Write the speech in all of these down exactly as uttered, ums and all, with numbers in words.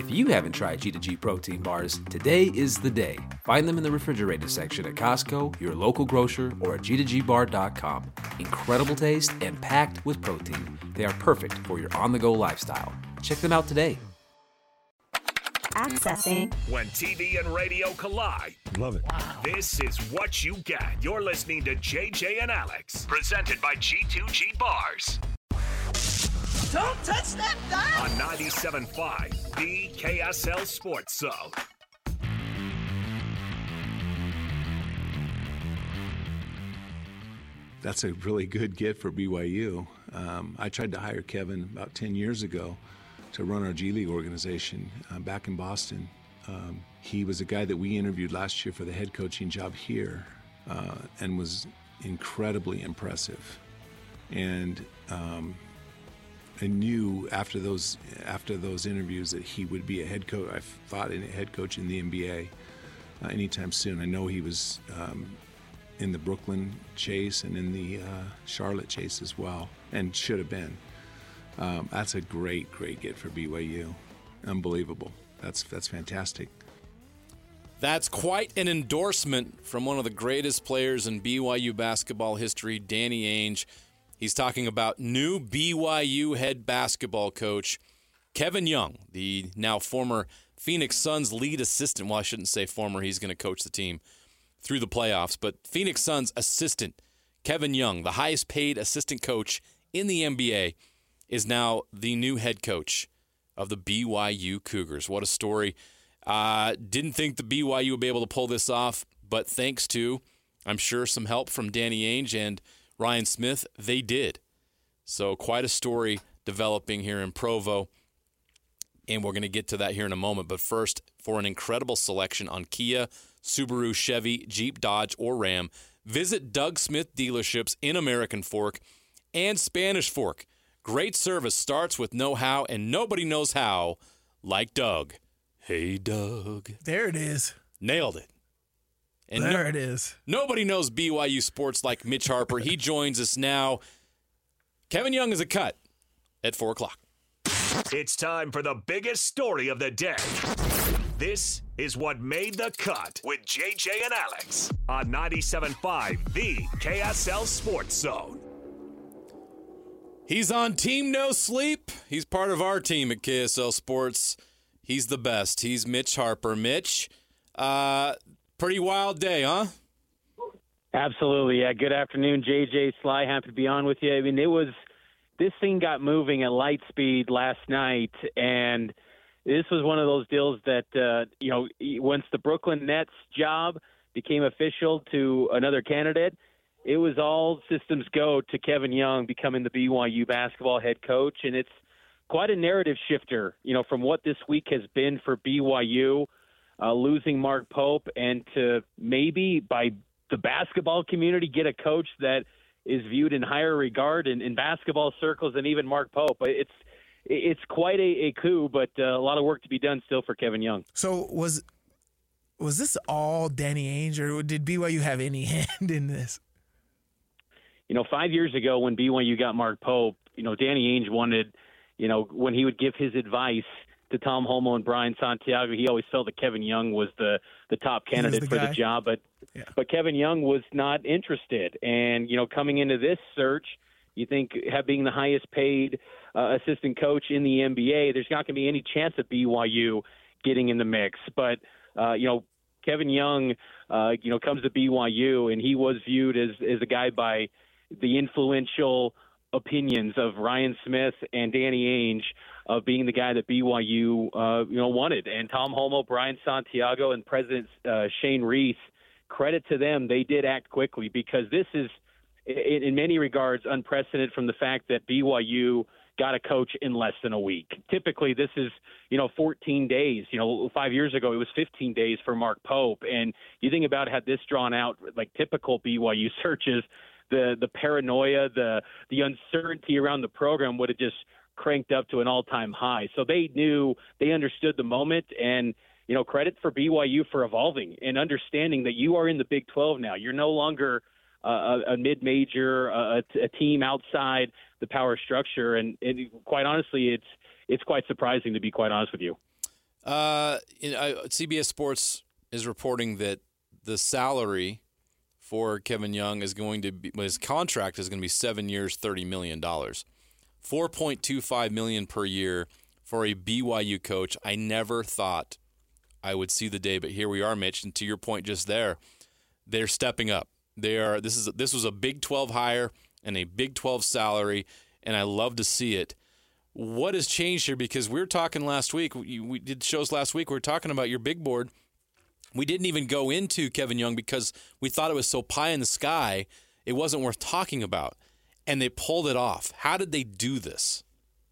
If you haven't tried G two G protein bars, today is the day. Find them in the refrigerated section at Costco, your local grocer, or at G two G bar dot com. Incredible taste and packed with protein. They are perfect for your on-the-go lifestyle. Check them out today. Accessing. When T V and radio collide. Love it. Wow. This is what you get. You're listening to J J and Alex, presented by G two G Bars. Don't touch that dial! On ninety-seven point five, the K S L Sports Zone. That's a really good get for B Y U. Um, I tried to hire Kevin about ten years ago to run our G League organization uh, back in Boston. Um, he was a guy that we interviewed last year for the head coaching job here uh, and was incredibly impressive. And um, I knew after those after those interviews that he would be a head coach. I thought in a head coach in the N B A uh, anytime soon. I know he was um, in the Brooklyn chase and in the uh, Charlotte chase as well, and should have been. Um, that's a great, great get for B Y U. Unbelievable. That's that's fantastic. That's quite an endorsement from one of the greatest players in B Y U basketball history, Danny Ainge. He's talking about new B Y U head basketball coach, Kevin Young, the now former Phoenix Suns lead assistant. Well, I shouldn't say former. He's going to coach the team through the playoffs. But Phoenix Suns assistant, Kevin Young, the highest paid assistant coach in the N B A, is now the new head coach of the B Y U Cougars. What a story. Uh, didn't think the B Y U would be able to pull this off, but thanks to, I'm sure, some help from Danny Ainge and Ryan Smith, they did. So quite a story developing here in Provo, and we're going to get to that here in a moment. But first, for an incredible selection on Kia, Subaru, Chevy, Jeep, Dodge, or Ram, visit Doug Smith dealerships in American Fork and Spanish Fork. Great service starts with know-how, and nobody knows how like Doug. Hey, Doug. There it is. Nailed it. And there no, it is. Nobody knows B Y U sports like Mitch Harper. He joins us now. Kevin Young is a cut at four o'clock. It's time for the biggest story of the day. This is what made the cut with J J and Alex on ninety-seven point five, the K S L Sports Zone. He's on Team No Sleep. He's part of our team at K S L Sports. He's the best. He's Mitch Harper. Mitch, uh, pretty wild day, huh? Absolutely. Yeah. Good afternoon, J J, Sly. Happy to be on with you. I mean, it was this thing got moving at light speed last night, and this was one of those deals that uh, you know, once the Brooklyn Nets job became official to another candidate, it was all systems go to Kevin Young becoming the B Y U basketball head coach, and it's quite a narrative shifter, you know, from what this week has been for B Y U, uh, losing Mark Pope, and to maybe by the basketball community get a coach that is viewed in higher regard in, in basketball circles than even Mark Pope. It's it's quite a, a coup, but uh, a lot of work to be done still for Kevin Young. So was was this all Danny Ainge, or did B Y U have any hand in this? You know, five years ago when B Y U got Mark Pope, you know, Danny Ainge wanted, you know, when he would give his advice to Tom Holmoe and Brian Santiago, he always felt that Kevin Young was the, the top candidate the for guy. the job. But yeah. but Kevin Young was not interested. And, you know, coming into this search, you think have being the highest paid uh, assistant coach in the N B A, there's not going to be any chance of B Y U getting in the mix. But, uh, you know, Kevin Young, uh, you know, comes to B Y U, and he was viewed as, as a guy by the influential opinions of Ryan Smith and Danny Ainge of being the guy that B Y U, uh, you know, wanted. And Tom Holmoe, Brian Santiago, and President uh, Shane Reese, credit to them, they did act quickly, because this is, in, in many regards, unprecedented from the fact that B Y U got a coach in less than a week. Typically, this is, you know, fourteen days. You know, five years ago, it was fifteen days for Mark Pope. And you think about had this drawn out like typical B Y U searches, the the paranoia, the the uncertainty around the program would have just cranked up to an all-time high. So they knew, they understood the moment, and, you know, credit for B Y U for evolving and understanding that you are in the Big twelve now. You're no longer uh, a, a mid-major, a, a team outside the power structure. And, and quite honestly, it's it's quite surprising, to be quite honest with you. Uh, in, uh, C B S Sports is reporting that the salary for Kevin Young is going to be, his contract is going to be seven years, thirty million dollars. four point two five million dollars per year for a B Y U coach. I never thought I would see the day, but here we are, Mitch. And to your point just there, they're stepping up. They are. This is this was a Big twelve hire and a Big twelve salary, and I love to see it. What has changed here? Because we were talking last week, we, we did shows last week, we were talking about your big board. We didn't even go into Kevin Young because we thought it was so pie in the sky, it wasn't worth talking about. And they pulled it off. How did they do this?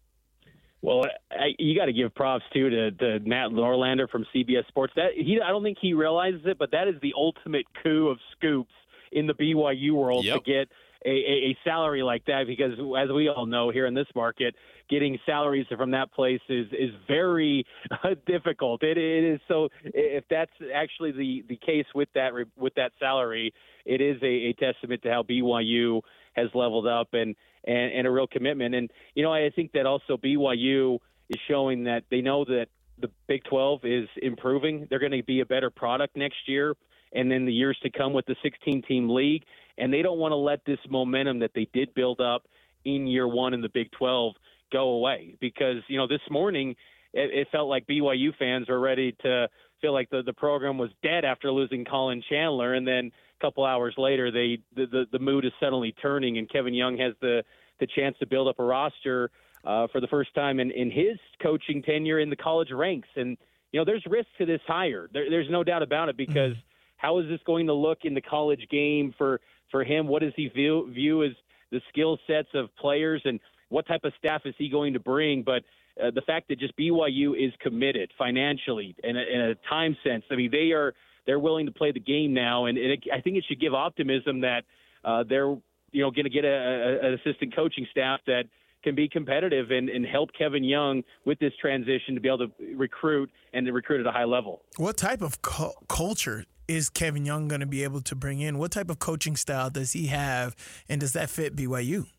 Well, I, you got to give props, too, to, to Matt Norlander from C B S Sports. That he, I don't think he realizes it, but that is the ultimate coup of scoops in the B Y U world yep. to get a, a, a salary like that, because as we all know here in this market, getting salaries from that place is is very uh, difficult. It, it is so. If that's actually the, the case with that with that salary, it is a, a testament to how B Y U has leveled up and, and and a real commitment. And you know, I think that also B Y U is showing that they know that the Big twelve is improving. They're going to be a better product next year, and then the years to come with the sixteen-team league. And they don't want to let this momentum that they did build up in year one in the Big twelve go away, because, you know, this morning it, it felt like B Y U fans were ready to feel like the, the program was dead after losing Colin Chandler. And then a couple hours later, they the, the, the mood is suddenly turning, and Kevin Young has the, the chance to build up a roster uh, for the first time in, in his coaching tenure in the college ranks. And, you know, there's risk to this hire. There, there's no doubt about it, because how is this going to look in the college game for, for him? What does he view, view as the skill sets of players, and what type of staff is he going to bring? But uh, the fact that just B Y U is committed financially and in a time sense, I mean, they are they're willing to play the game now, and, and it, I think it should give optimism that uh, they're you know going to get a, a, an assistant coaching staff that can be competitive and, and help Kevin Young with this transition to be able to recruit and to recruit at a high level. What type of cu- culture is Kevin Young going to be able to bring in? What type of coaching style does he have, and does that fit B Y U?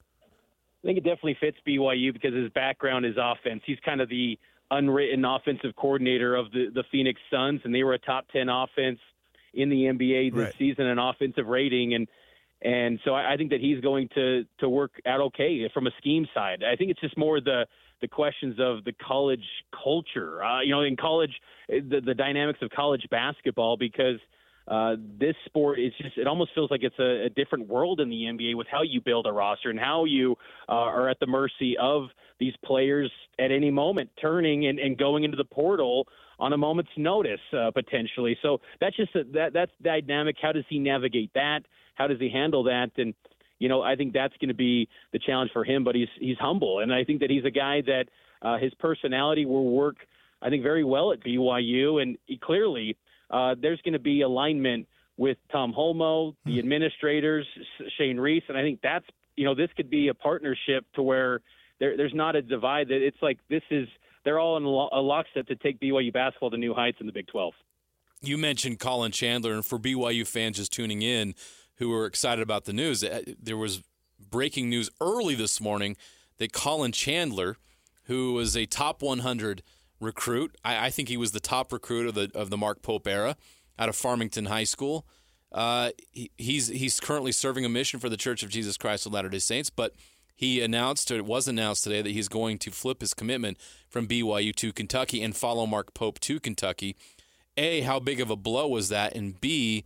I think it definitely fits B Y U because his background is offense. He's kind of the unwritten offensive coordinator of the, the Phoenix Suns, and they were a top ten offense in the N B A this right. season, an offensive rating. And and so I, I think that he's going to, to work out okay from a scheme side. I think it's just more the the questions of the college culture, uh, you know, in college, the, the dynamics of college basketball, because uh, this sport is just, it almost feels like it's a, a different world in the N B A with how you build a roster and how you uh, are at the mercy of these players at any moment turning and, and going into the portal on a moment's notice, uh, potentially. So that's just a, that that's dynamic. How does he navigate that? How does he handle that? And, you know, I think that's going to be the challenge for him, but he's he's humble. And I think that he's a guy that uh, his personality will work, I think, very well at B Y U. And he, clearly uh, there's going to be alignment with Tom Holmoe, the administrators, Shane Reese. And I think that's, you know, this could be a partnership to where there, there's not a divide. That it's like this is, they're all in a lockstep to take B Y U basketball to new heights in the Big twelve. You mentioned Colin Chandler, and for B Y U fans just tuning in who were excited about the news, there was breaking news early this morning that Colin Chandler, who was a top one hundred recruit, I, I think he was the top recruit of the of the Mark Pope era out of Farmington High School. Uh, he, he's he's currently serving a mission for the Church of Jesus Christ of Latter-day Saints, but he announced, or it was announced today, that he's going to flip his commitment from B Y U to Kentucky and follow Mark Pope to Kentucky. A, how big of a blow was that? And B,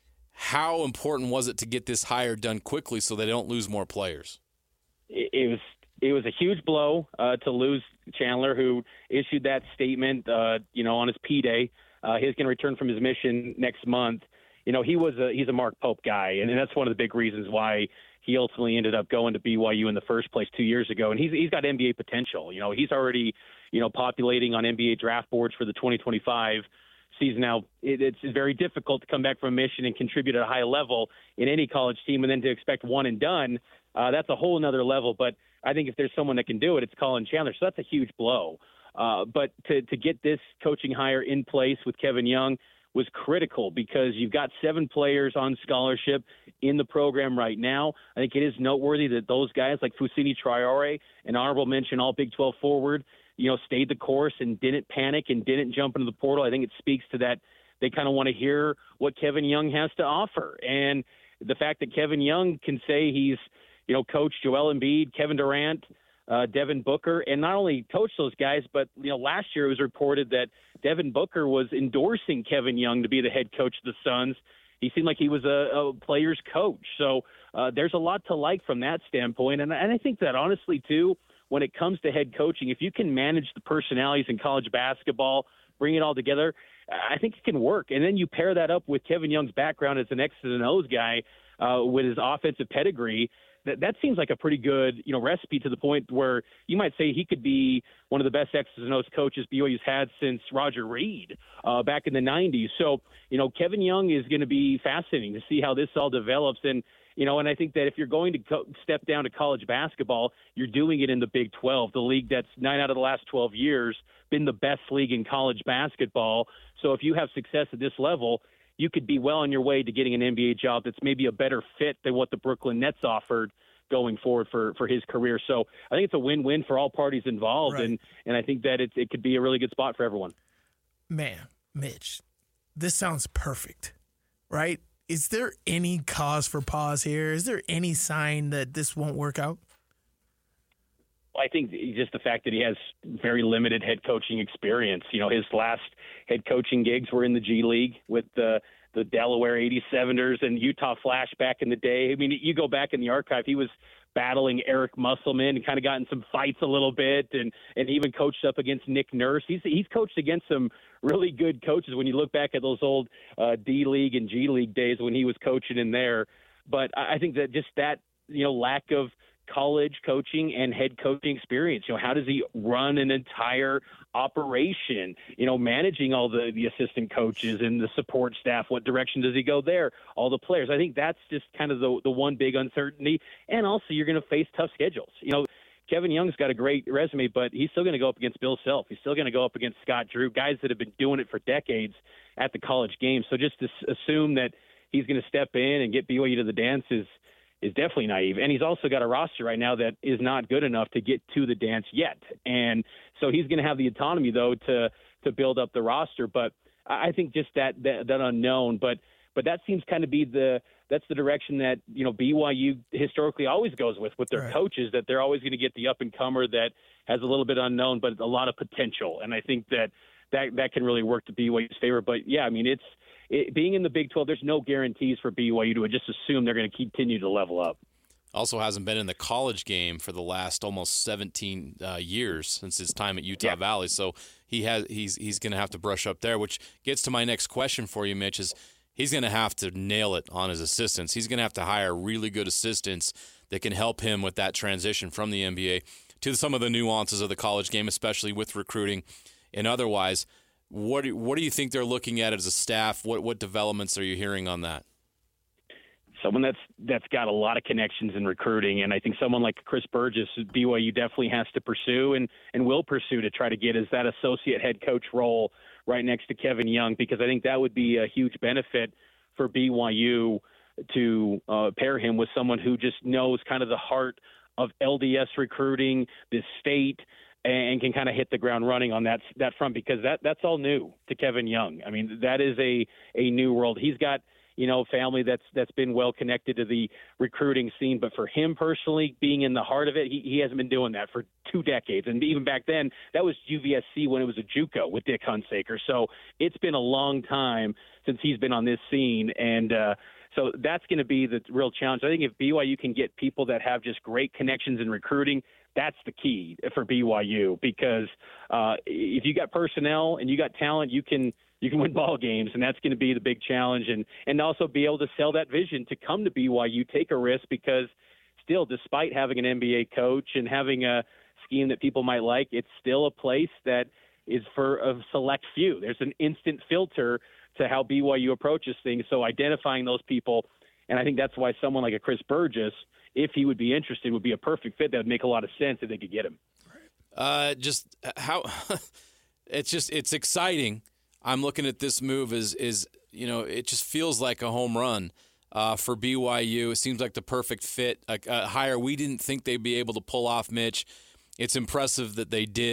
how important was it to get this hire done quickly so they don't lose more players? It, it was it was a huge blow uh, to lose Chandler, who issued that statement, uh, you know, on his P Day. Uh, he's going to return from his mission next month. You know, he was a he's a Mark Pope guy, and that's one of the big reasons why he ultimately ended up going to B Y U in the first place two years ago. And he's he's got N B A potential. You know, he's already, you know, populating on N B A draft boards for the twenty twenty-five season. Now, it, it's very difficult to come back from a mission and contribute at a high level in any college team, and then to expect one and done, uh, that's a whole nother level. But I think if there's someone that can do it, it's Colin Chandler. So that's a huge blow. Uh, but to, to get this coaching hire in place with Kevin Young was critical, because you've got seven players on scholarship in the program right now. I think it is noteworthy that those guys like Fousseyni Traore, an honorable mention, all Big twelve forward, you know, stayed the course and didn't panic and didn't jump into the portal. I think it speaks to that they kind of want to hear what Kevin Young has to offer. And the fact that Kevin Young can say he's, you know, coached Joel Embiid, Kevin Durant, uh, Devin Booker, and not only coached those guys, but, you know, last year it was reported that Devin Booker was endorsing Kevin Young to be the head coach of the Suns. He seemed like he was a, a player's coach. So uh, there's a lot to like from that standpoint. And, and I think that honestly, too, when it comes to head coaching, if you can manage the personalities in college basketball, bring it all together, I think it can work. And then you pair that up with Kevin Young's background as an X's and O's guy uh, with his offensive pedigree. That, that seems like a pretty good, you know, recipe to the point where you might say he could be one of the best X's and O's coaches B Y U's had since Roger Reed uh, back in the nineties. So, you know, Kevin Young is going to be fascinating to see how this all develops. And, you know, and I think that if you're going to co- step down to college basketball, you're doing it in the Big twelve, the league that's nine out of the last twelve years been the best league in college basketball. So if you have success at this level, you could be well on your way to getting an N B A job that's maybe a better fit than what the Brooklyn Nets offered going forward for, for his career. So I think it's a win-win for all parties involved, right. and, and I think that it, it could be a really good spot for everyone. Man, Mitch, this sounds perfect, right? Is there any cause for pause here? Is there any sign that this won't work out? I think just the fact that he has very limited head coaching experience. You know, his last head coaching gigs were in the G League with the the Delaware eighty-seveners and Utah Flash back in the day. I mean, you go back in the archive, he was battling Eric Musselman and kind of got in some fights a little bit, and and even coached up against Nick Nurse. He's he's coached against some really good coaches when you look back at those old uh, D League and G League days when he was coaching in there. But I think that just that, you know, lack of college coaching and head coaching experience. You know, how does he run an entire operation? You know, managing all the, the assistant coaches and the support staff. What direction does he go there? All the players. I think that's just kind of the the one big uncertainty. And also, you're going to face tough schedules. You know, Kevin Young's got a great resume, but he's still going to go up against Bill Self. He's still going to go up against Scott Drew, guys that have been doing it for decades at the college game. So just to assume that he's going to step in and get B Y U to the dance is is definitely naive. And he's also got a roster right now that is not good enough to get to the dance yet. And so he's going to have the autonomy, though, to to build up the roster. But I think just that that, that unknown. But but that seems kind of be the that's the direction that, you know, B Y U historically always goes with with their right. coaches, that they're always going to get the up-and-comer that has a little bit unknown but a lot of potential. And I think that that, that can really work to B Y U's favor. But, yeah, I mean, it's it, being in the Big twelve, there's no guarantees for B Y U to just assume they're going to continue to level up. Also hasn't been in the college game for the last almost seventeen uh, years since his time at Utah yeah. Valley. So he has he's he's going to have to brush up there, which gets to my next question for you, Mitch, is he's going to have to nail it on his assistants. He's going to have to hire really good assistants that can help him with that transition from the N B A to some of the nuances of the college game, especially with recruiting and otherwise. What do, what do you think they're looking at as a staff? What what developments are you hearing on that? Someone that's that's got a lot of connections in recruiting, and I think someone like Chris Burgess, B Y U definitely has to pursue and, and will pursue to try to get as that associate head coach role right next to Kevin Young, because I think that would be a huge benefit for B Y U to uh, pair him with someone who just knows kind of the heart of L D S recruiting, this state, and can kind of hit the ground running on that that front, because that that's all new to Kevin Young. I mean, that is a a new world. He's got, you know, family that's that's been well connected to the recruiting scene. But for him personally, being in the heart of it, he, he hasn't been doing that for two decades. And even back then, that was U V S C when it was a JUCO with Dick Hunsaker. So it's been a long time since he's been on this scene. And uh, so that's going to be the real challenge. I think if B Y U can get people that have just great connections in recruiting, that's the key for B Y U, because uh, if you got personnel and you got talent, you can you can win ball games, and that's going to be the big challenge. And and also be able to sell that vision to come to B Y U, take a risk, because still, despite having an N B A coach and having a scheme that people might like, it's still a place that is for a select few. There's an instant filter to how B Y U approaches things. So identifying those people, and I think that's why someone like a Chris Burgess, if he would be interested, would be a perfect fit. That would make a lot of sense if they could get him. Uh, just how it's just it's exciting. I'm looking at this move as is you know it just feels like a home run uh, for B Y U. It seems like the perfect fit. A, a hire we didn't think they'd be able to pull off, Mitch. It's impressive that they did.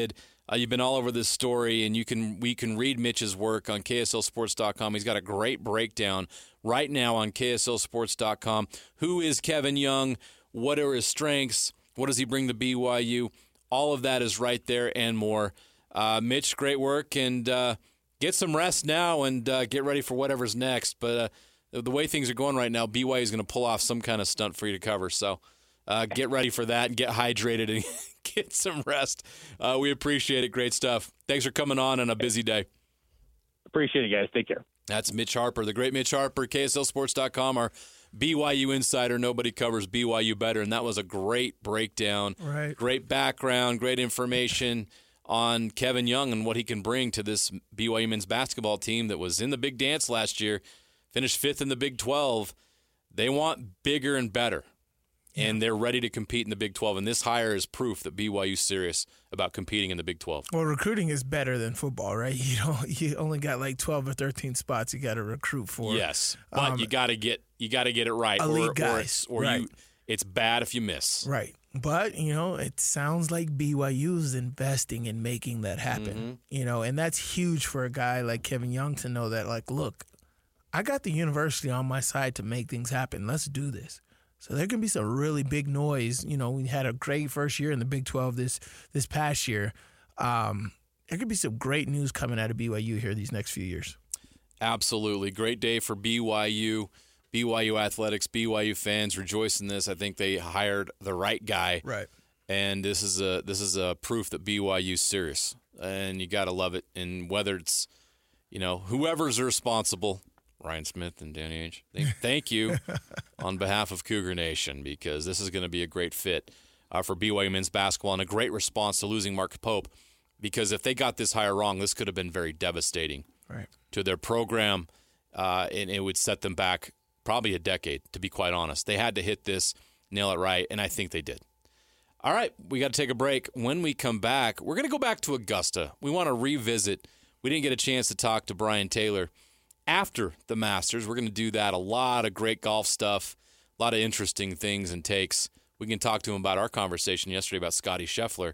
Uh, you've been all over this story, and you can we can read Mitch's work on K S L sports dot com. He's got a great breakdown right now on K S L sports dot com. Who is Kevin Young? What are his strengths? What does he bring to B Y U? All of that is right there and more. Uh, Mitch, great work, and uh, get some rest now and uh, get ready for whatever's next. But uh, the way things are going right now, B Y U is going to pull off some kind of stunt for you to cover. So uh, get ready for that and get hydrated and get some rest. Uh, we appreciate it. Great stuff. Thanks for coming on on a busy day. Appreciate it, guys. Take care. That's Mitch Harper, the great Mitch Harper, K S L sports dot com, our B Y U insider. Nobody covers B Y U better, and that was a great breakdown. Right. Great background, great information on Kevin Young and what he can bring to this B Y U men's basketball team that was in the big dance last year, finished fifth in the Big twelve. They want bigger and better, and they're ready to compete in the Big twelve, and this hire is proof that B Y U's serious about competing in the Big twelve. Well, recruiting is better than football, right? You don't, you only got like twelve or thirteen spots you got to recruit for. Yes, but um, you got to get you got to get it right, elite or, guys, or, it's, or right. you, it's bad if you miss. Right. But, you know, it sounds like B Y U is investing in making that happen, Mm-hmm. you know, and that's huge for a guy like Kevin Young to know that, like, look, I got the university on my side to make things happen. Let's do this. So there can be some really big noise. You know, we had a great first year in the Big twelve this this past year. Um, there could be some great news coming out of B Y U here these next few years. Absolutely. Great day for B Y U. B Y U athletics, B Y U fans rejoice in this. I think they hired the right guy. Right. And this is a this is a proof that B Y U's serious. And you got to love it. And whether it's, you know, whoever's responsible, Ryan Smith and Danny Ainge, thank, thank you on behalf of Cougar Nation, because this is going to be a great fit uh, for B Y U men's basketball and a great response to losing Mark Pope, because if they got this hire wrong, this could have been very devastating right. to their program, uh, and it would set them back probably a decade, to be quite honest. They had to hit this, nail it right, and I think they did. All right, we got to take a break. When we come back, we're going to go back to Augusta. We want to revisit. We didn't get a chance to talk to Brian Taylor after the Masters. We're going to do that. A lot of great golf stuff, a lot of interesting things and takes. We can talk to him about our conversation yesterday about Scotty Scheffler.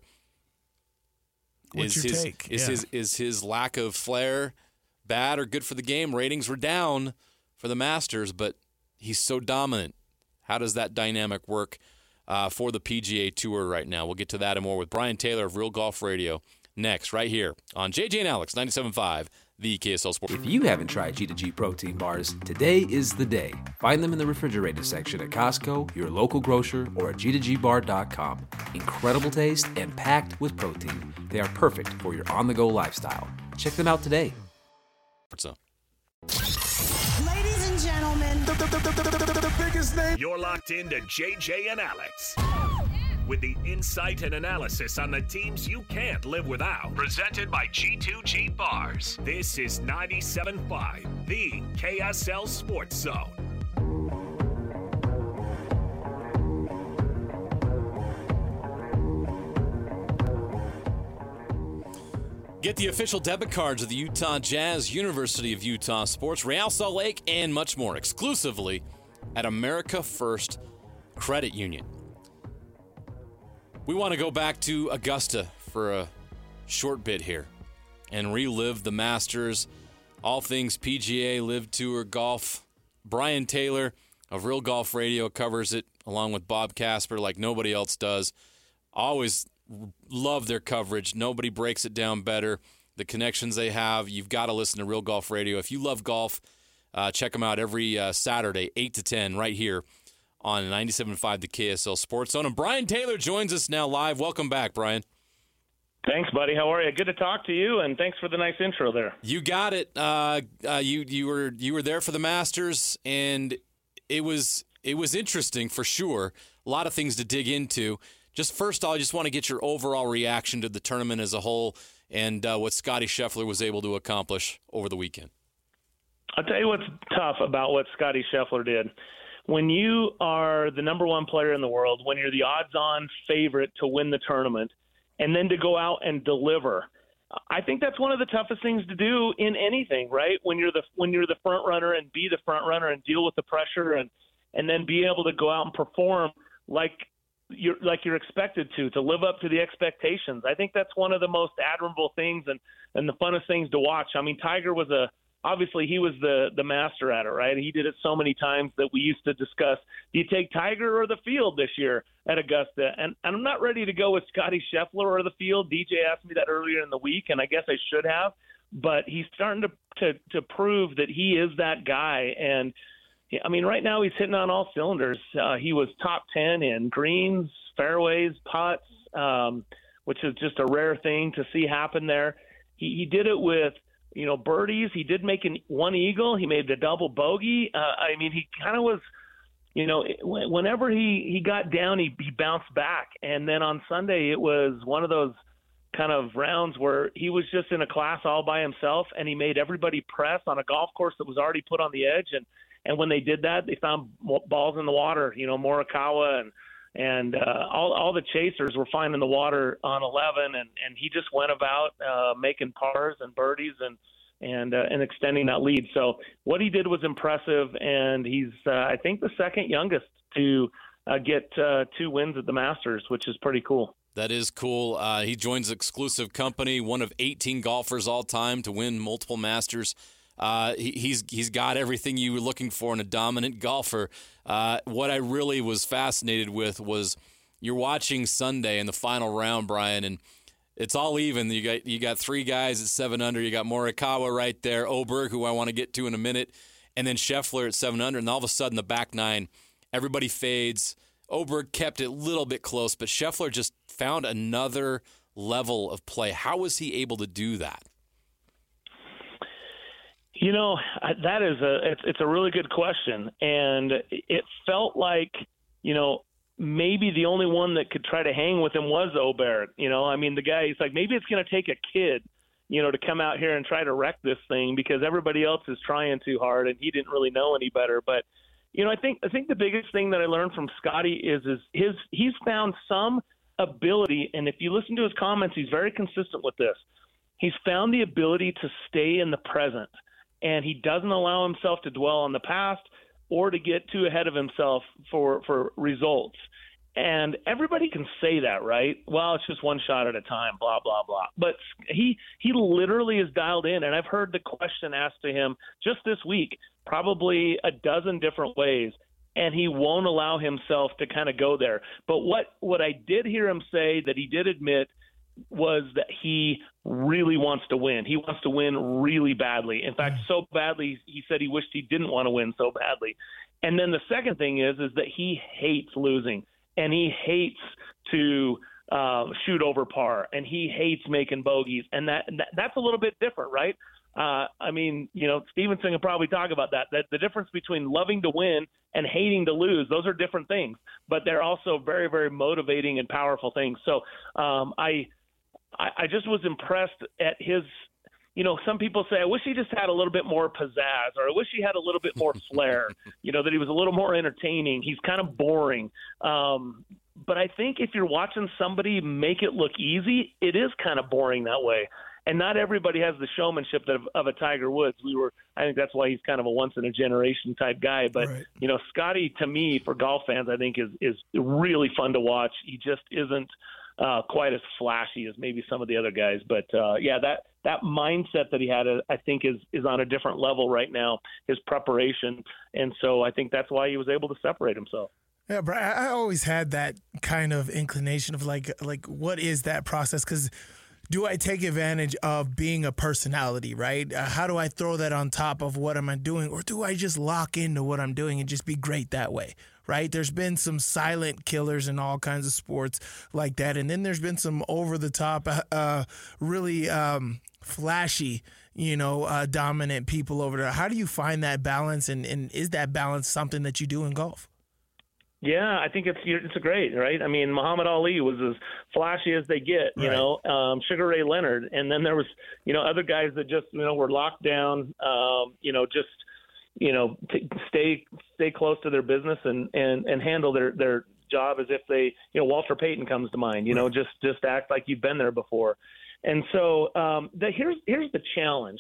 What's is your his, take? Is, yeah. his, is his lack of flair bad or good for the game? Ratings were down for the Masters, but he's so dominant. How does that dynamic work uh, for the P G A Tour right now? We'll get to that and more with Brian Taylor of Real Golf Radio next, right here on J J and Alex, ninety-seven point five, the K S L Sports. If you haven't tried G two G protein bars, today is the day. Find them in the refrigerated section at Costco, your local grocer, or at G two G bar dot com. Incredible taste and packed with protein. They are perfect for your on-the-go lifestyle. Check them out today. What's up? Ladies and gentlemen, the, the, the, the, the, the, the biggest name. You're locked into J J and Alex, with the insight and analysis on the teams you can't live without. Presented by G two G Bars. This is ninety-seven point five, the K S L Sports Zone. Get the official debit cards of the Utah Jazz, University of Utah Sports, Real Salt Lake, and much more exclusively at America First Credit Union. We want to go back to Augusta for a short bit here and relive the Masters, all things P G A, Live Tour, golf. Brian Taylor of Real Golf Radio covers it along with Bob Casper like nobody else does. Always love their coverage. Nobody breaks it down better. The connections they have, you've got to listen to Real Golf Radio. If you love golf, uh, check them out every uh, Saturday, eight to ten, right here on ninety-seven point five, the K S L Sports Zone. And Brian Taylor joins us now live. Welcome back, Brian. Thanks, buddy. How are you? Good to talk to you, and thanks for the nice intro there. You got it. Uh, uh, you you were you were there for the Masters, and it was it was interesting for sure. A lot of things to dig into. Just first, I just want to get your overall reaction to the tournament as a whole and uh, what Scotty Scheffler was able to accomplish over the weekend. I'll tell you what's tough about what Scotty Scheffler did. When you are the number one player in the world, when you're the odds-on favorite to win the tournament, and then to go out and deliver, I think that's one of the toughest things to do in anything, right? When you're the when you're the front runner and be the front runner and deal with the pressure and and then be able to go out and perform like you're like you're expected to to live up to the expectations. I think that's one of the most admirable things and and the funnest things to watch. I mean, Tiger was a obviously he was the the master at it, right? He did it so many times that we used to discuss, do you take Tiger or the field this year at Augusta? And, and I'm not ready to go with Scotty Scheffler or the field. D J asked me that earlier in the week, and I guess I should have. But he's starting to to, to prove that he is that guy. And I mean, right now he's hitting on all cylinders. Uh, he was top ten in greens, fairways, putts, um, which is just a rare thing to see happen there. He, he did it with, you know, birdies. He did make an, one eagle. He made the double bogey. Uh, I mean, he kind of was, you know, whenever he, he got down, he, he bounced back. And then on Sunday, it was one of those kind of rounds where he was just in a class all by himself, and he made everybody press on a golf course that was already put on the edge. And And when they did that, they found balls in the water. You know, Morikawa and and uh, all all the chasers were finding the water on eleven, and, and he just went about uh, making pars and birdies and and uh, and extending that lead. So what he did was impressive, and he's uh, I think the second youngest to uh, get uh, two wins at the Masters, which is pretty cool. That is cool. Uh, he joins Exclusive Company, one of eighteen golfers all time to win multiple Masters. Uh, he, he's he's got everything you were looking for in a dominant golfer. Uh, what I really was fascinated with was you're watching Sunday in the final round, Brian, and it's all even. You got you got three guys at seven under. You got Morikawa right there, Oberg, who I want to get to in a minute, and then Scheffler at seven under. And all of a sudden, the back nine, everybody fades. Oberg kept it a little bit close, but Scheffler just found another level of play. How was he able to do that? You know, that is a it's, it's a really good question, and it felt like, you know, maybe the only one that could try to hang with him was Oberg. You know, I mean, the guy, he's like, maybe it's going to take a kid, you know, to come out here and try to wreck this thing because everybody else is trying too hard, and he didn't really know any better. But, you know, I think I think the biggest thing that I learned from Scotty is is his he's found some ability, and if you listen to his comments, he's very consistent with this. He's found the ability to stay in the present. And he doesn't allow himself to dwell on the past or to get too ahead of himself for, for results. And everybody can say that, right? Well, it's just one shot at a time, blah, blah, blah. But he he literally is dialed in. And I've heard the question asked to him just this week, probably a dozen different ways, and he won't allow himself to kind of go there. But what, what I did hear him say that he did admit was that he really wants to win. He wants to win really badly. In fact, so badly, he said he wished he didn't want to win so badly. And then the second thing is, is that he hates losing, and he hates to uh, shoot over par, and he hates making bogeys. And that, that that's a little bit different, right? Uh, I mean, you know, Stevenson can probably talk about that, that the difference between loving to win and hating to lose, those are different things, but they're also very, very motivating and powerful things. So um, I, I just was impressed at his, you know, some people say, I wish he just had a little bit more pizzazz, or I wish he had a little bit more flair, you know, that he was a little more entertaining. He's kind of boring. Um, but I think if you're watching somebody make it look easy, it is kind of boring that way. And not everybody has the showmanship of, of a Tiger Woods. We were, I think that's why he's kind of a once in a generation type guy. But, right. you know, Scotty, to me, for golf fans, I think is, is really fun to watch. He just isn't Uh, quite as flashy as maybe some of the other guys. But, uh, yeah, that that mindset that he had, uh, I think, is is on a different level right now, his preparation. And so I think that's why he was able to separate himself. Yeah, but I always had that kind of inclination of, like, like what is that process? Because do I take advantage of being a personality, right? Uh, how do I throw that on top of what am I doing? Or do I just lock into what I'm doing and just be great that way? Right? There's been some silent killers in all kinds of sports like that. And then there's been some over-the-top, uh, really um, flashy, you know, uh, dominant people over there. How do you find that balance, and, and is that balance something that you do in golf? Yeah, I think it's it's a great, right? I mean, Muhammad Ali was as flashy as they get, you right. know, um, Sugar Ray Leonard. And then there was, you know, other guys that just, you know, were locked down, um, you know, just – you know, t- stay stay close to their business and, and, and handle their, their job as if they, you know, Walter Payton comes to mind, you know, just, just act like you've been there before. And so um, the, here's here's the challenge.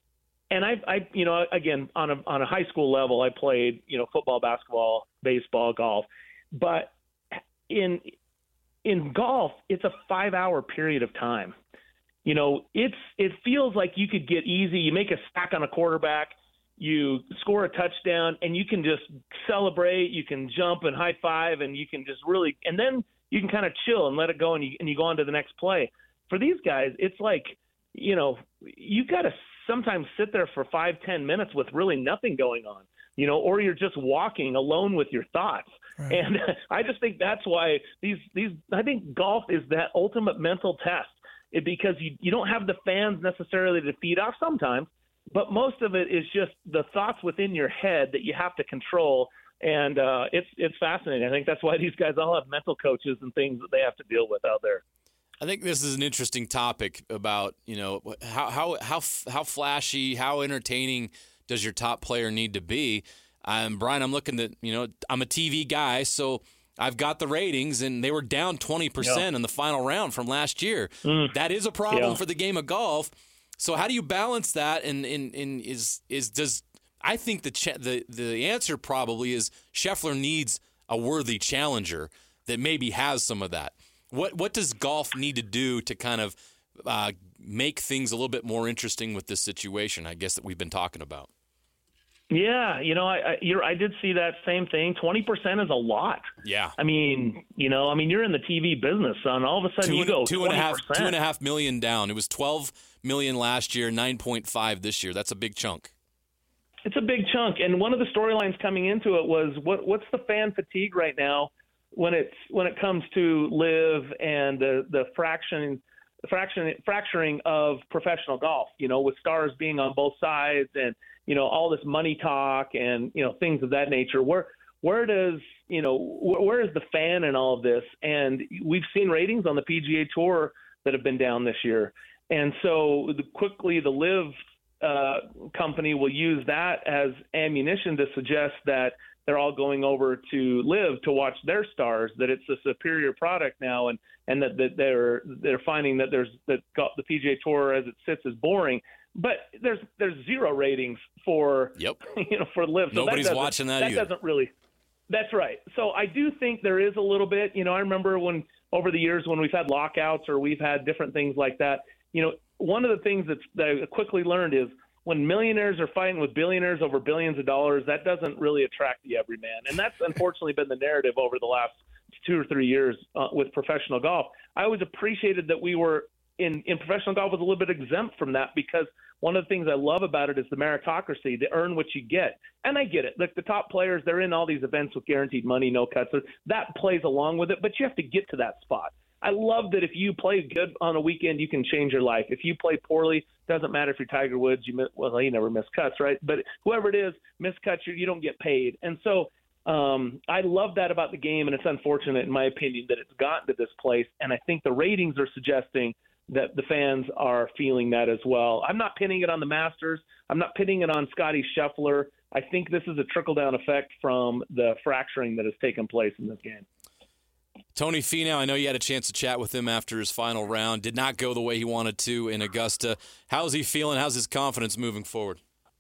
And I, I, you know, again, on a on a high school level, I played, you know, football, basketball, baseball, golf. But in in golf, it's a five-hour period of time. You know, it's it feels like you could get easy. You make a stack on a quarterback, you score a touchdown, and you can just celebrate. You can jump and high five, and you can just really, and then you can kind of chill and let it go, and you and you go on to the next play. For these guys, it's like, you know, you got to sometimes sit there for five, ten minutes with really nothing going on, you know, or you're just walking alone with your thoughts. Right. And I just think that's why these these I think golf is that ultimate mental test. It, because you, you don't have the fans necessarily to feed off sometimes, but most of it is just the thoughts within your head that you have to control, and uh, it's it's fascinating. I think that's why these guys all have mental coaches and things that they have to deal with out there. I think this is an interesting topic about, you know, how how how how flashy, how entertaining does your top player need to be? Um, Brian, I'm looking at, you know, I'm a T V guy, so I've got the ratings, and they were down twenty percent yeah. in the final round from last year. Mm. That is a problem yeah. for the game of golf. So how do you balance that? And, and, and is is does I think the ch- the the answer probably is Scheffler needs a worthy challenger that maybe has some of that. What what does golf need to do to kind of uh, make things a little bit more interesting with this situation, I guess, that we've been talking about? Yeah, you know, I I, you're, I did see that same thing. twenty percent is a lot. Yeah. I mean, you know, I mean, you're in the T V business, son. All of a sudden two you and, go two and a half, two and a half million down. It was twelve million last year, nine point five this year. That's a big chunk. It's a big chunk. And one of the storylines coming into it was what what's the fan fatigue right now when it's when it comes to live and the the fraction. Fraction, fracturing of professional golf, you know, with stars being on both sides and, you know, all this money talk and, you know, things of that nature. Where where does, you know, where, where is the fan in all of this? And we've seen ratings on the P G A Tour that have been down this year. And so the, quickly the Live uh, company will use that as ammunition to suggest that they're all going over to Live to watch their stars, that it's a superior product now, and, and that, that they're they're finding that there's that the P G A Tour as it sits is boring. But there's there's zero ratings for yep. you know for Live. So Nobody's that watching that, that either. doesn't really. That's right. So I do think there is a little bit. You know, I remember when over the years when we've had lockouts or we've had different things like that. You know, one of the things that's, that I quickly learned is, when millionaires are fighting with billionaires over billions of dollars, that doesn't really attract the everyman. And that's unfortunately been the narrative over the last two or three years uh, with professional golf. I always appreciated that we were in, in professional golf was a little bit exempt from that, because one of the things I love about it is the meritocracy, the earn what you get. And I get it. Like the top players, they're in all these events with guaranteed money, no cuts. So that plays along with it, but you have to get to that spot. I love that if you play good on a weekend, you can change your life. If you play poorly, doesn't matter if you're Tiger Woods. You miss, well, he never missed cuts, right? But whoever it is, miss cuts, you, you don't get paid. And so um, I love that about the game, and it's unfortunate, in my opinion, that it's gotten to this place. And I think the ratings are suggesting that the fans are feeling that as well. I'm not pinning it on the Masters. I'm not pinning it on Scotty Scheffler. I think this is a trickle-down effect from the fracturing that has taken place in this game. Tony Finau, I know you had a chance to chat with him after his final round. Did not go the way he wanted to in Augusta. How's he feeling? How's his confidence moving forward?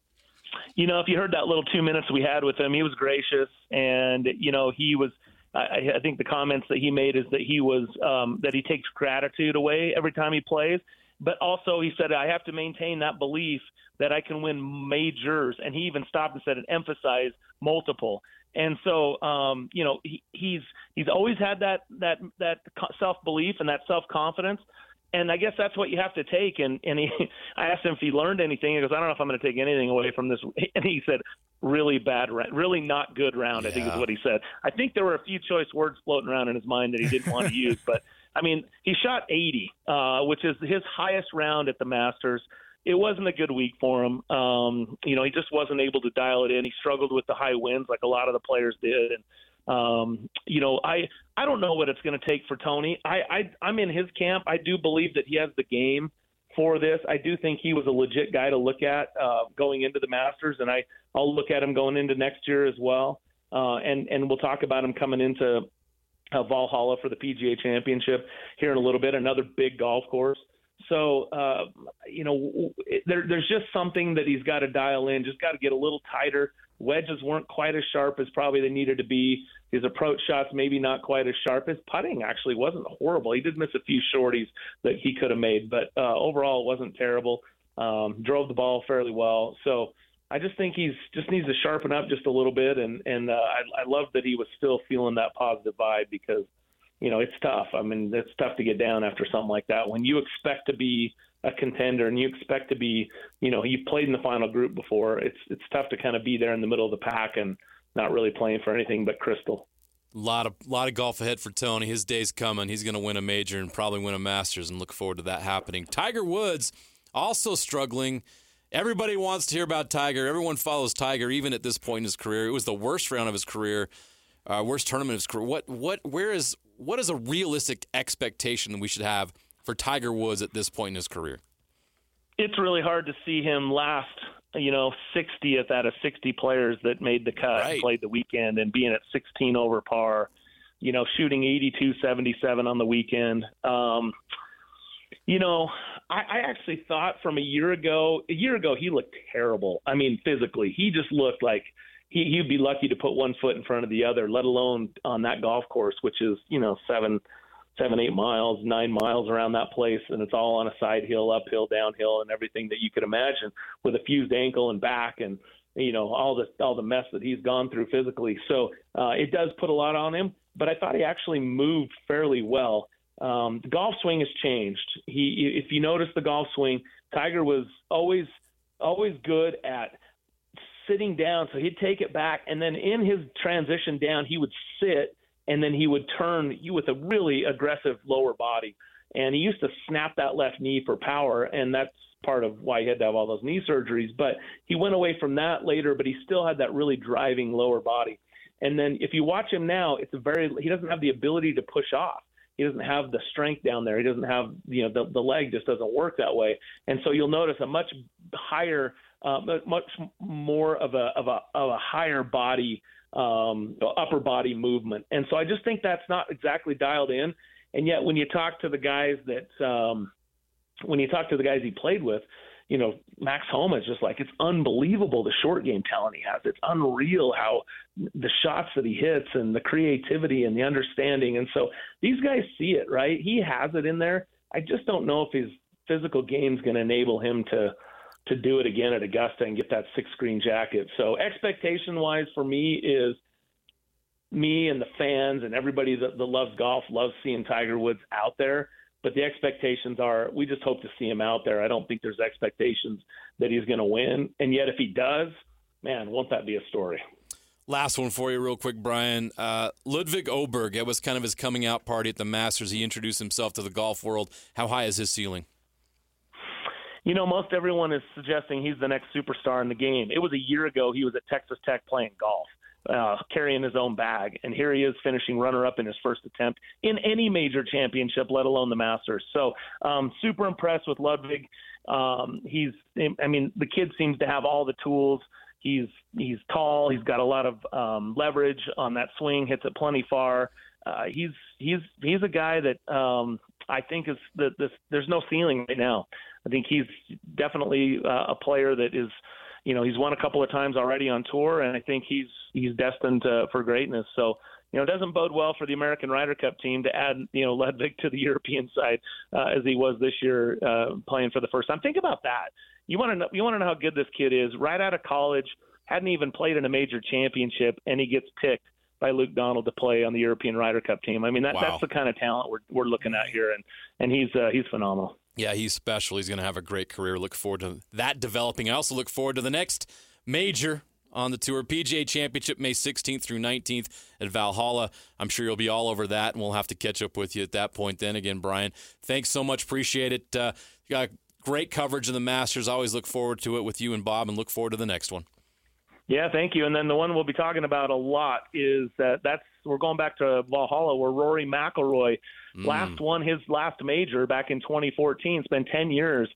You know, if you heard that little two minutes we had with him, he was gracious. And, you know, he was I, I think the comments that he made is that he was um, that he takes gratitude away every time he plays. But also he said, I have to maintain that belief that I can win majors. And he even stopped and said and emphasized multiple. And so, um, you know, he, he's he's always had that that that self-belief and that self-confidence. And I guess that's what you have to take. And, and he, I asked him if he learned anything. He goes, I don't know if I'm going to take anything away from this. And he said, really bad, really not good round, yeah. I think is what he said. I think there were a few choice words floating around in his mind that he didn't want to use. But, I mean, he shot eighty, uh, which is his highest round at the Masters. It wasn't a good week for him. Um, you know, he just wasn't able to dial it in. He struggled with the high winds like a lot of the players did. And, um, you know, I, I don't know what it's going to take for Tony. I, I, I'm in his camp. I do believe that he has the game for this. I do think he was a legit guy to look at uh, going into the Masters, and I, I'll look at him going into next year as well. Uh, and, and we'll talk about him coming into uh, Valhalla for the P G A Championship here in a little bit, another big golf course. So, uh, you know, there, there's just something that he's got to dial in, just got to get a little tighter. Wedges weren't quite as sharp as probably they needed to be. His approach shots maybe not quite as sharp. His putting actually wasn't horrible. He did miss a few shorties that he could have made, but uh, overall it wasn't terrible. Um, drove the ball fairly well. So I just think he's just needs to sharpen up just a little bit. And, and uh, I, I love that he was still feeling that positive vibe because, you know, it's tough. I mean, it's tough to get down after something like that. When you expect to be a contender and you expect to be, you know, you've played in the final group before, it's it's tough to kind of be there in the middle of the pack and not really playing for anything but crystal. A lot of lot of golf ahead for Tony. His day's coming. He's going to win a major and probably win a Masters, and look forward to that happening. Tiger Woods also struggling. Everybody wants to hear about Tiger. Everyone follows Tiger, even at this point in his career. It was the worst round of his career, uh, worst tournament of his career. What what where is what is a realistic expectation that we should have for Tiger Woods at this point in his career? It's really hard to see him last, you know, sixtieth out of sixty players that made the cut Right. and played the weekend and being at sixteen over par, you know, shooting eighty-two seventy-seven on the weekend. Um, you know, I, I actually thought from a year ago, a year ago, he looked terrible. I mean, physically, he just looked like he, he'd be lucky to put one foot in front of the other, let alone on that golf course, which is, you know, seven, seven, eight miles, nine miles around that place. And it's all on a side hill, uphill, downhill, and everything that you could imagine with a fused ankle and back and, you know, all the, all the mess that he's gone through physically. So uh, it does put a lot on him, but I thought he actually moved fairly well. Um, the golf swing has changed. He, if you notice the golf swing, Tiger was always, always good at sitting down. So he'd take it back, and then in his transition down, he would sit, and then he would turn you with a really aggressive lower body. And he used to snap that left knee for power, and that's part of why he had to have all those knee surgeries. But he went away from that later, but he still had that really driving lower body. And then if you watch him now, it's a very he doesn't have the ability to push off. He doesn't have the strength down there. He doesn't have, you know, the, the leg just doesn't work that way. And so you'll notice a much higher, uh, much more of a of a of a higher body, um, upper body movement. And so I just think that's not exactly dialed in. And yet when you talk to the guys that, um, when you talk to the guys he played with, you know, Max Homa is just like, it's unbelievable the short game talent he has. It's unreal how the shots that he hits and the creativity and the understanding. And so these guys see it, right? He has it in there. I just don't know if his physical game is going to enable him to to do it again at Augusta and get that six screen jacket. So expectation wise for me is me and the fans and everybody that, that loves golf loves seeing Tiger Woods out there. But the expectations are, we just hope to see him out there. I don't think there's expectations that he's going to win. And yet if he does, man, won't that be a story? Last one for you real quick, Brian. Uh, Ludwig Oberg, it was kind of his coming out party at the Masters. He introduced himself to the golf world. How high is his ceiling? You know, most everyone is suggesting he's the next superstar in the game. It was a year ago he was at Texas Tech playing golf. Uh, carrying his own bag. And here he is finishing runner-up in his first attempt in any major championship, let alone the Masters. So um, super impressed with Ludwig. Um, he's, I mean, the kid seems to have all the tools. He's he's tall. He's got a lot of um, leverage on that swing, hits it plenty far. Uh, he's he's he's a guy that um, I think is the, this, there's no ceiling right now. I think he's definitely uh, a player that is, you know, he's won a couple of times already on tour, and I think he's he's destined uh, for greatness. So, you know, it doesn't bode well for the American Ryder Cup team to add, you know, Ludwig to the European side uh, as he was this year uh, playing for the first time. Think about that. You want to know, you want to know how good this kid is. Right out of college, hadn't even played in a major championship, and he gets picked by Luke Donald to play on the European Ryder Cup team. I mean, that, wow. that's the kind of talent we're we're looking at here, and and he's uh, he's phenomenal. Yeah, he's special. He's going to have a great career. Look forward to that developing. I also look forward to the next major on the tour, P G A Championship, May sixteenth through nineteenth at Valhalla. I'm sure you'll be all over that, and we'll have to catch up with you at that point then. Again, Brian, thanks so much. Appreciate it. Uh, you got great coverage of the Masters. Always look forward to it with you and Bob, and look forward to the next one. Yeah, thank you. And then the one we'll be talking about a lot is that that's we're going back to Valhalla, where Rory McIlroy mm. last won his last major back in twenty fourteen. It's been ten years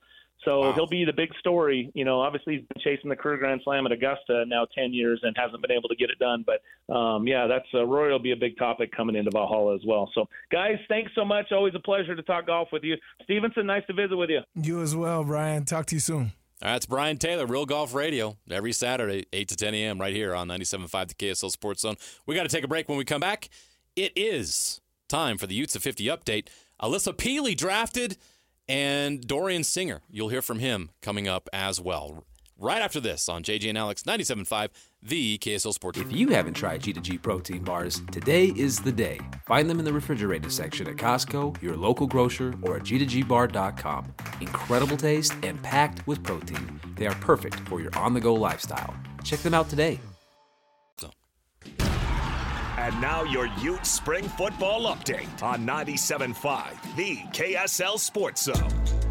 So wow. he'll be the big story. You know, obviously he's been chasing the career Grand Slam at Augusta now ten years and hasn't been able to get it done. But, um, yeah, that's uh, Rory will be a big topic coming into Valhalla as well. So, guys, thanks so much. Always a pleasure to talk golf with you. Stevenson, nice to visit with you. You as well, Brian. Talk to you soon. That's Brian Taylor, Real Golf Radio, every Saturday, eight to ten a.m. right here on ninety-seven point five, the K S L Sports Zone. We got to take a break. When we come back, it is time for the Utes of fifty update. Alyssa Peely drafted, and Dorian Singer. You'll hear from him coming up as well. Right after this on J J and Alex, ninety-seven point five, the K S L Sports. If you haven't tried G two G protein bars, today is the day. Find them in the refrigerated section at Costco, your local grocer, or at G two G bar dot com. Incredible taste and packed with protein. They are perfect for your on-the-go lifestyle. Check them out today. So. And now your Ute Spring Football Update on ninety-seven point five, the K S L Sports Zone.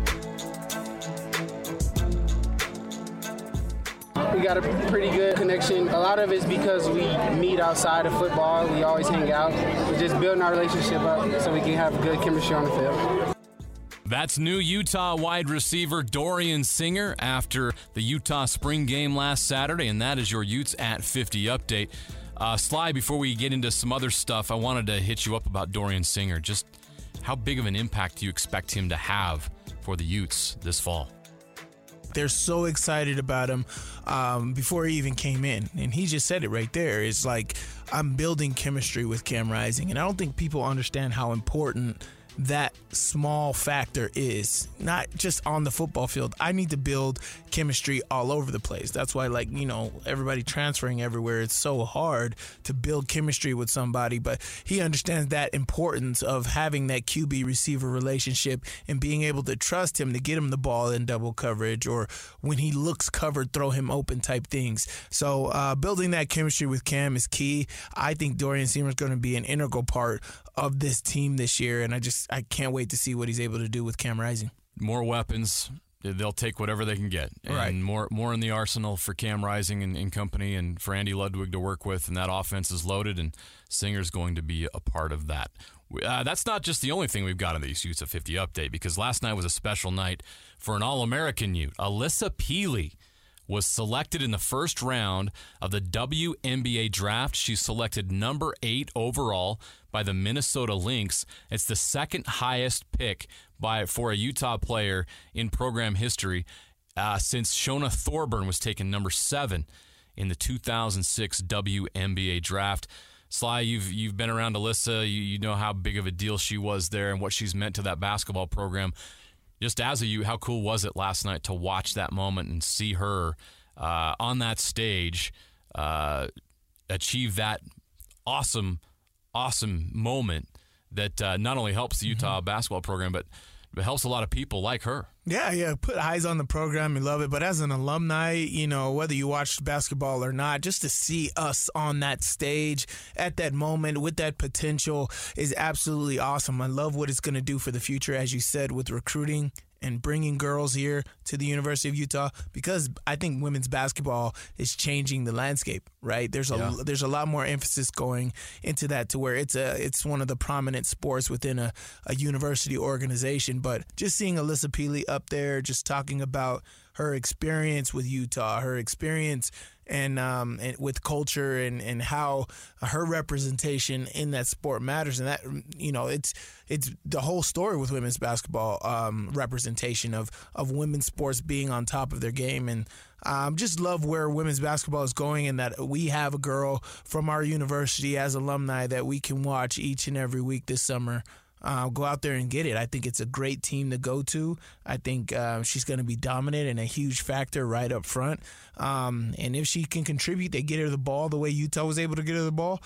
We got a pretty good connection. A lot of it's because we meet outside of football. We always hang out. We're just building our relationship up so we can have good chemistry on the field. That's new Utah wide receiver Dorian Singer after the Utah spring game last Saturday, and that is your Utes at fifty update. Uh, Sly, before we get into some other stuff, I wanted to hit you up about Dorian Singer. Just how big of an impact do you expect him to have for the Utes this fall? They're so excited about him um, before he even came in. And he just said it right there. It's like, I'm building chemistry with Cam Rising. And I don't think people understand how important that small factor is, not just on the football field. I need to build chemistry all over the place. That's why, like, you know, everybody transferring everywhere, it's so hard to build chemistry with somebody, but he understands that importance of having that Q B receiver relationship and being able to trust him to get him the ball in double coverage, or when he looks covered, throw him open type things. So uh, building that chemistry with Cam is key. I think Dorian Singer is going to be an integral part of this team this year, and I just I can't wait to see what he's able to do with Cam Rising. More weapons. They'll take whatever they can get. And right. more more in the arsenal for Cam Rising and, and company, and for Andy Ludwig to work with, and that offense is loaded, and Singer's going to be a part of that. Uh, that's not just the only thing we've got in the Utes of fifty update, because last night was a special night for an All-American Ute. Alyssa Peely was selected in the first round of the W N B A draft. She's selected number eight overall by the Minnesota Lynx. It's the second highest pick by for a Utah player in program history uh, since Shona Thorburn was taken number seven in the two thousand six W N B A draft. Sly, you've you've been around Alyssa. You, you know how big of a deal she was there and what she's meant to that basketball program. Just as a Ute, how cool was it last night to watch that moment and see her uh, on that stage uh, achieve that awesome, awesome moment that uh, not only helps the Utah mm-hmm. basketball program, but it helps a lot of people like her. Yeah, yeah, put eyes on the program and love it. But as an alumni, you know, whether you watched basketball or not, just to see us on that stage at that moment with that potential is absolutely awesome. I love what it's going to do for the future, as you said, with recruiting and bringing girls here to the University of Utah, because I think women's basketball is changing the landscape, right? There's a yeah. there's a lot more emphasis going into that, to where it's a it's one of the prominent sports within a, a university organization. But just seeing Alyssa Peely up there, just talking about her experience with Utah, her experience and um and with culture, and and how her representation in that sport matters, and that, you know, it's it's the whole story with women's basketball, um representation of of women's sports being on top of their game. And um just love where women's basketball is going, and that we have a girl from our university as alumni that we can watch each and every week this summer. Uh, go out there and get it. I think it's a great team to go to. I think uh, she's going to be dominant and a huge factor right up front. Um, and if she can contribute, they get her the ball the way Utah was able to get her the ball,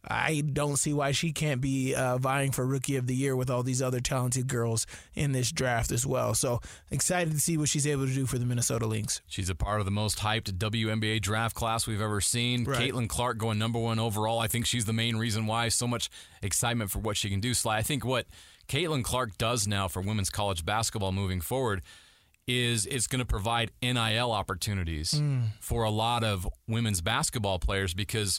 I don't see why she can't be uh, vying for Rookie of the Year with all these other talented girls in this draft as well. So excited to see what she's able to do for the Minnesota Lynx. She's a part of the most hyped W N B A draft class we've ever seen. Right. Caitlin Clark going number one overall. I think she's the main reason why so much excitement for what she can do. Sly, I think what Caitlin Clark does now for women's college basketball moving forward is it's going to provide N I L opportunities mm. for a lot of women's basketball players, because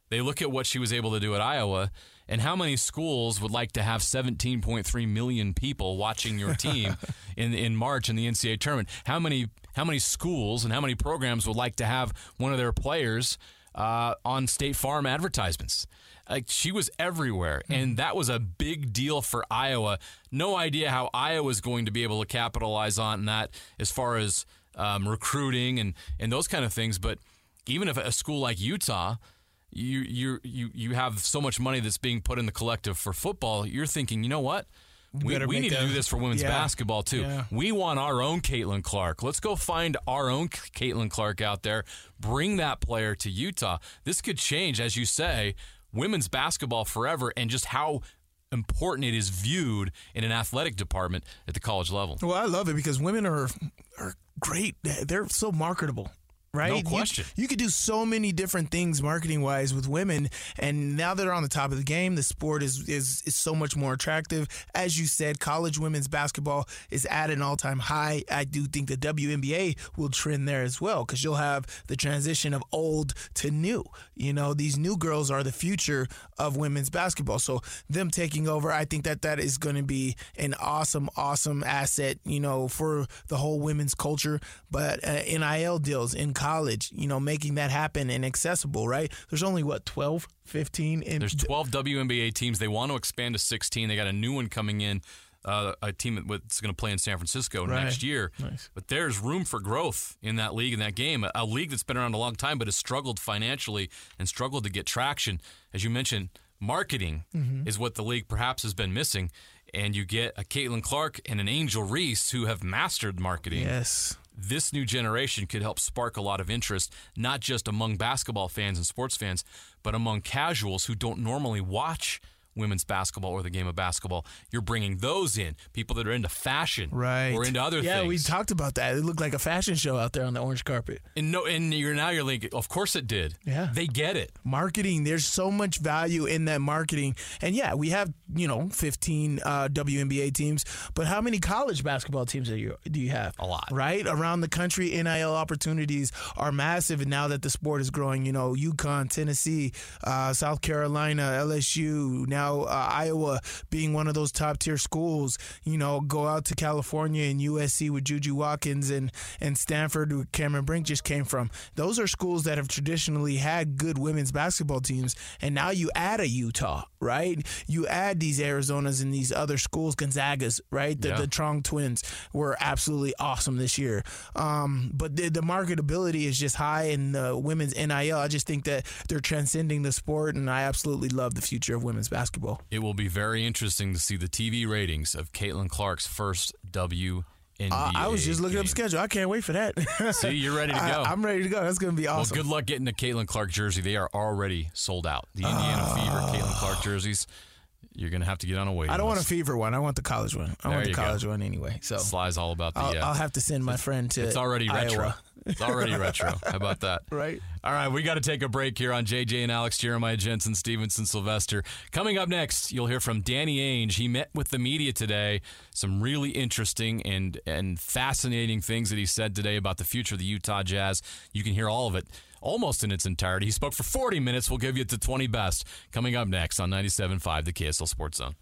They look at what she was able to do at Iowa, and how many schools would like to have seventeen point three million people watching your team in in March in the N C double A tournament? How many how many schools and how many programs would like to have one of their players uh, on State Farm advertisements? Like, she was everywhere, and that was a big deal for Iowa. No idea how Iowa is going to be able to capitalize on that as far as um, recruiting and, and those kind of things. But even if a school like Utah, you you you you have so much money that's being put in the collective for football, you're thinking, you know what? We, we need a, to do this for women's yeah, basketball, too. Yeah. We want our own Caitlin Clark. Let's go find our own Caitlin Clark out there. Bring that player to Utah. This could change, as you say, women's basketball forever, and just how important it is viewed in an athletic department at the college level. Well, I love it because women are are great. They're so marketable. Right? No question. You, you could do so many different things marketing-wise with women, and now that they're on the top of the game, the sport is, is is so much more attractive. As you said, college women's basketball is at an all-time high. I do think the W N B A will trend there as well, because you'll have the transition of old to new. You know, these new girls are the future of women's basketball. So them taking over, I think that that is going to be an awesome, awesome asset, you know, for the whole women's culture. But uh, N I L deals in college, you know, making that happen and accessible, right? There's only, what, twelve, fifteen? In There's twelve W N B A teams. They want to expand to sixteen. They got a new one coming in, uh, a team that's going to play in San Francisco right. next year. Nice. But there's room for growth in that league, in that game, a, a league that's been around a long time but has struggled financially and struggled to get traction. As you mentioned, marketing mm-hmm. is what the league perhaps has been missing, and you get a Caitlin Clark and an Angel Reese who have mastered marketing. Yes. This new generation could help spark a lot of interest, not just among basketball fans and sports fans, but among casuals who don't normally watch women's basketball or the game of basketball. You're bringing those in, people that are into fashion right. or into other yeah, things. Yeah, we talked about that. It looked like a fashion show out there on the orange carpet. And no, and you're now you're like, of course it did. Yeah, they get it. Marketing. There's so much value in that marketing. And yeah, we have you know fifteen uh, W N B A teams, but how many college basketball teams are you, do you have? A lot, right? Around the country, N I L opportunities are massive. And now that the sport is growing, you know, UConn, Tennessee, uh, South Carolina, L S U, now. Uh, Iowa being one of those top tier schools, you know, go out to California and U S C with Juju Watkins and, and Stanford, where Cameron Brink just came from. Those are schools that have traditionally had good women's basketball teams. And now you add a Utah, right? You add these Arizonas and these other schools, Gonzagas, right? The, yeah. the Trong twins were absolutely awesome this year. Um, but the, the marketability is just high in the women's N I L. I just think that they're transcending the sport, and I absolutely love the future of women's basketball. It will be very interesting to see the T V ratings of Caitlin Clark's first W N B A uh, I was just looking game. up schedule. I can't wait for that. See, you're ready to go. I, I'm ready to go. That's going to be awesome. Well, good luck getting a Caitlin Clark jersey. They are already sold out. The Indiana uh, Fever Caitlin Clark jerseys. You're going to have to get on a waiting I don't list. want a Fever one. I want the college one. I there want the college go. one anyway. So Sly's all about the. I'll, uh, I'll have to send my friend to. It's already Iowa. retro. It's already retro. How about that? Right. All right, we got to take a break here on J J and Alex, Jeremiah Jensen, Stevenson Sylvester. Coming up next, you'll hear from Danny Ainge. He met with the media today. Some really interesting and and fascinating things that he said today about the future of the Utah Jazz. You can hear all of it almost in its entirety. He spoke for forty minutes. We'll give you the twenty best. Coming up next on ninety-seven point five, the K S L Sports Zone.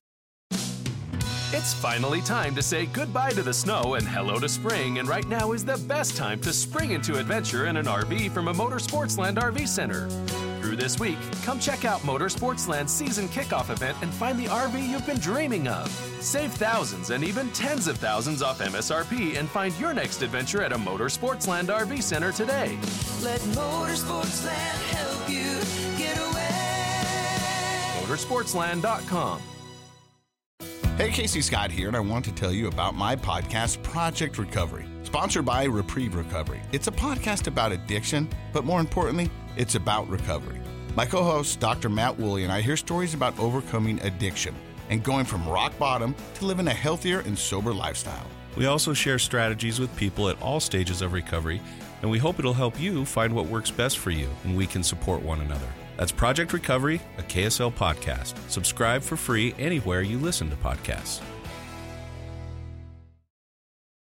It's finally time to say goodbye to the snow and hello to spring, and right now is the best time to spring into adventure in an R V from a Motorsportsland R V Center. Through this week, come check out Motorsportsland's season kickoff event and find the R V you've been dreaming of. Save thousands and even tens of thousands off M S R P and find your next adventure at a Motorsportsland R V Center today. Let Motorsportsland help you get away. Motorsportsland dot com. Hey, Casey Scott here, and I want to tell you about my podcast, Project Recovery, sponsored by Reprieve Recovery. It's a podcast about addiction, but more importantly, it's about recovery. My co-host, Doctor Matt Woolley, and I hear stories about overcoming addiction and going from rock bottom to living a healthier and sober lifestyle. We also share strategies with people at all stages of recovery, and we hope it'll help you find what works best for you, and we can support one another. That's Project Recovery, a K S L podcast. Subscribe for free anywhere you listen to podcasts.